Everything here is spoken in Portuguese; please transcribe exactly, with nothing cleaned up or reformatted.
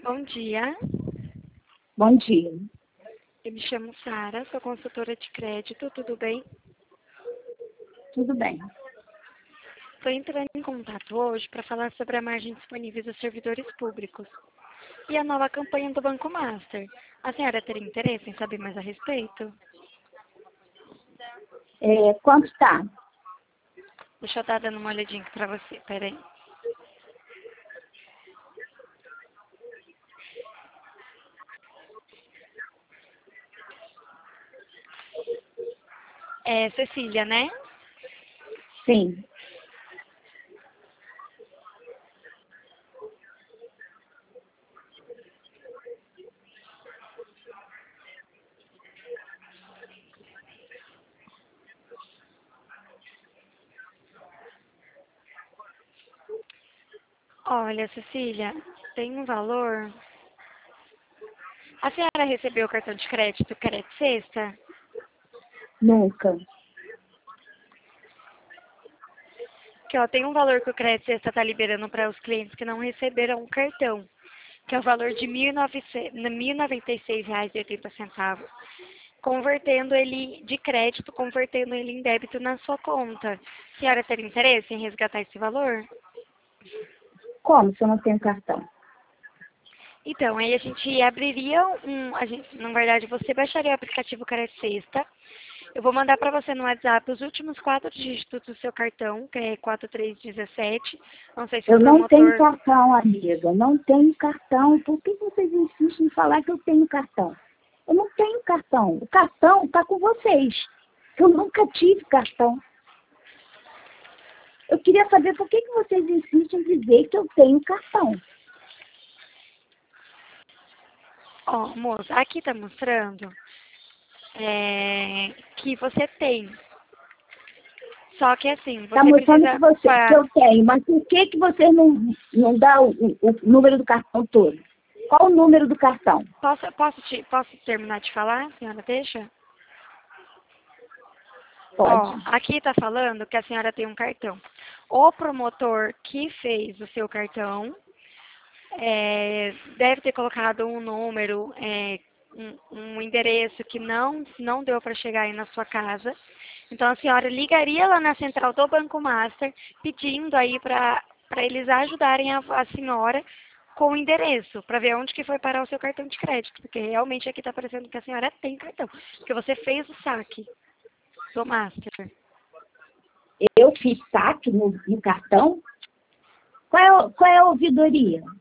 Bom dia, Bom dia. eu me chamo Sara, sou consultora de crédito, tudo bem? Tudo bem. Estou entrando em contato hoje para falar sobre a margem disponível dos servidores públicos e a nova campanha do Banco Master. A senhora teria interesse em saber mais a respeito? É, quanto está? Deixa eu estar dando uma olhadinha aqui para você, peraí. É Cecília, né? Sim. Olha, Cecília, tem um valor. A senhora recebeu o cartão de crédito Crédito Sexta? Nunca. Que ó, tem um valor que o Crédito Sexta está liberando para os clientes que não receberam o cartão, que é o valor de mil e noventa e seis reais e oitenta centavos, convertendo ele de crédito, convertendo ele em débito na sua conta. A senhora teria interesse em resgatar esse valor? Como se eu não tenho cartão? Então, aí a gente abriria um, a gente, na verdade, você baixaria o aplicativo Crédito Sexta. Eu vou mandar para você no WhatsApp os últimos quatro dígitos do seu cartão, que é quatro três um sete. Não sei se o Eu não tenho promotor... cartão, amiga. Eu não tenho cartão. Por que vocês insistem em falar que eu tenho cartão? Eu não tenho cartão. O cartão está com vocês. Eu nunca tive cartão. Eu queria saber por que, que vocês insistem em dizer que eu tenho cartão. Ó, moça, aqui está mostrando é, que você tem. Só que assim, Está você mostrando precisa... que, você, que eu tenho, mas por que, que vocês não, não dão o, o número do cartão todo? Qual o número do cartão? Posso, posso, te, posso terminar de falar, senhora? Deixa? Pode. Ó, aqui está falando que a senhora tem um cartão. O promotor que fez o seu cartão é, deve ter colocado um número, é, um, um endereço que não, não deu para chegar aí na sua casa. Então a senhora ligaria lá na central do Banco Master pedindo aí para para eles ajudarem a, a senhora com o endereço, para ver onde que foi parar o seu cartão de crédito, porque realmente aqui está parecendo que a senhora tem cartão, porque você fez o saque do Master. Eu fiz saque no, no cartão? Qual é, o- qual é a ouvidoria?